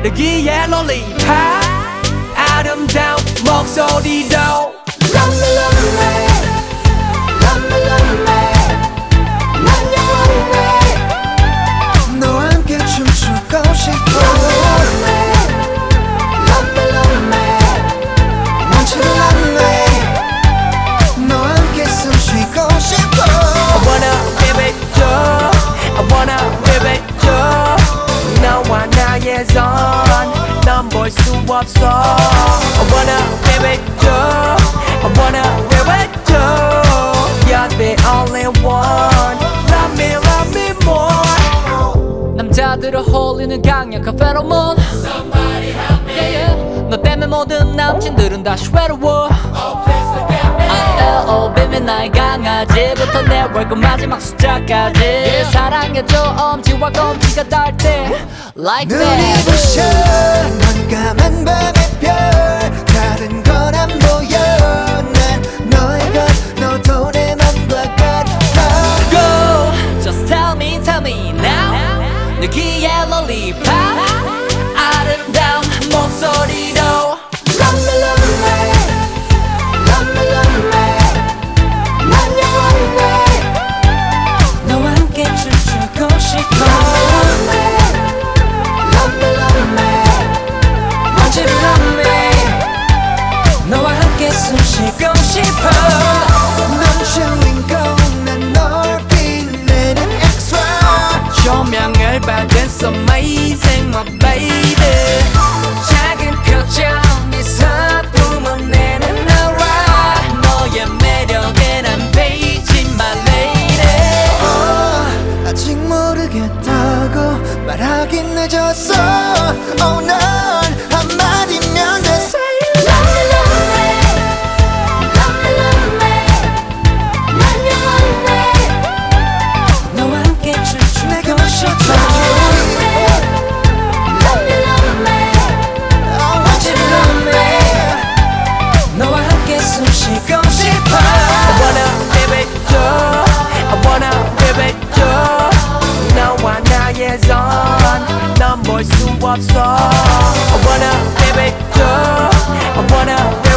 여기에 롤리팝 아름다운 목소리도 Love me, love me, love me, love me. 난 영원해 너와 함께 춤추고 싶어. Love me, love me, love me. 멈추지 않네 너와 함께 숨 쉬고 싶어. I wanna give it you I wanna give it you 너와 나의 손 볼 수 없어 I wanna give it you I wanna give it you You're the only one Love me more 남자들을 홀리는 강력한 페로몬 Somebody help me yeah, yeah. 너 때문에 모든 남친들은 다시 외로워 비밀 나의 강아지부터 내 월급 마지막 숫자까지 사랑해줘 엄지와 검지가 닿을 때 Like that 눈이 부셔 넌 까만 밤의 별 다른 건 안 보여 난 너의 것 너도 내 맘과 같아. Go Just tell me now 여기에 lollipop 아름다운 목소리로 Love me, love me, love me, love me. 난 영원해 너와 함께 춤추고 싶어. Love me, love me, love me. 멈추지 않네 너와 함께 숨 쉬고 싶어. 넌 주인공 난 널 빛내는 extra. 조명을 받은 so amazing my baby 작은 표정 네 사품은 내는 나와 너의 매력에 난 베이지 my lady 아직 모르겠다고 말하긴 늦었어. Oh, 넌 한마디면 돼. Say love me, love me, love me, love me. 난 영원해 너와 함께 춤추고 싶어. Love me, love me, I want you to love me. 너와 함께 숨 쉬고 싶어. I wanna give it you I wanna give it you 너와 나의 손 넌 볼 수 없어 I wanna give it you I wanna